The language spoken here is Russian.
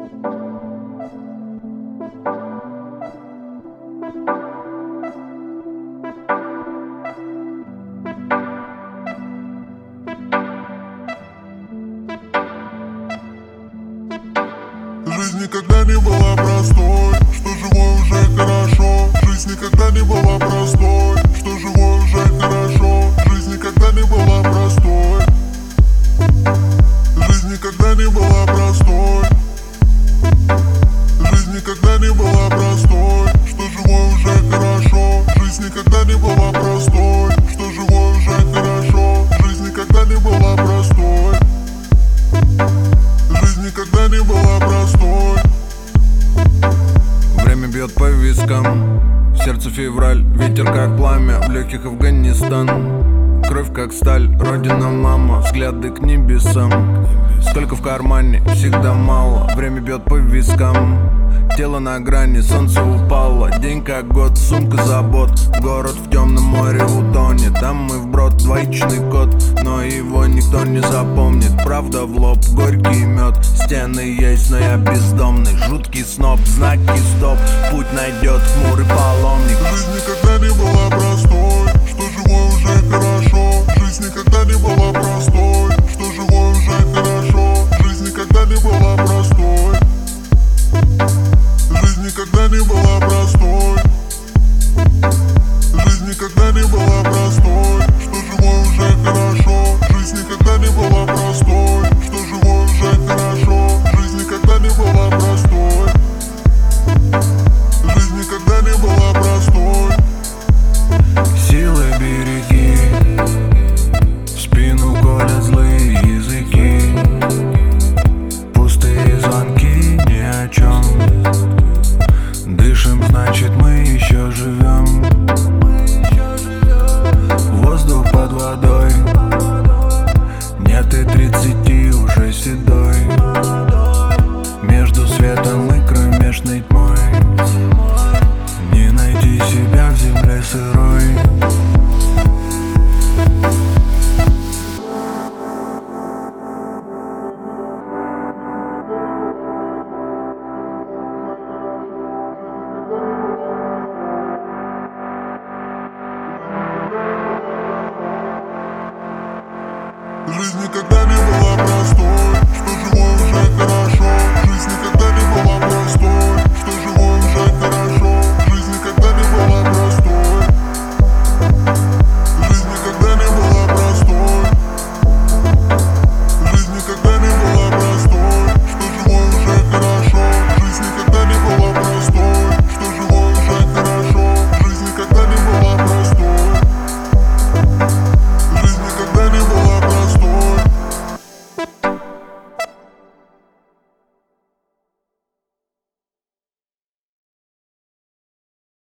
Жизнь никогда не была простой, что живой уже хорошо. Жизнь никогда не была простой, что живой уже хорошо. Жизнь никогда не была простой. Жизнь никогда не была простой. Жизнь никогда не была простой, что живой уже хорошо. Жизнь никогда не была простой, что живой уже хорошо. Жизнь никогда не была простой. Жизнь никогда не была простой. Время бьет по вискам, в сердце февраль, ветер как пламя, в легких Афганистан. Кровь как сталь, родина, мама, взгляды к небесам. Сколько в кармане, всегда мало, время бьет по вискам. Тело на грани, солнце упало, день как год, сумка забот. Город в темном море утонет, там мы вброд, двоичный код. Но его никто не запомнит, правда в лоб, горький мед. Стены есть, но я бездомный, жуткий сноб, знаки стоп. Путь найдет хмурый паломник. Жизнь никогда не была простой, что живой уже хорошо. Жизнь никогда не была простой, что живой уже хорошо. Жизнь никогда не была простой. Жизнь никогда не была простой. Жизнь никогда не была простой, что живой уже хорошо. Жизнь никогда не была простой, что живой уже хорошо. Жизнь никогда не была простой. Жизнь никогда не была простой. Силы береги, в спину колят злые языки. Пустые звонки ни о чем. Дышим, значит мы еще живем.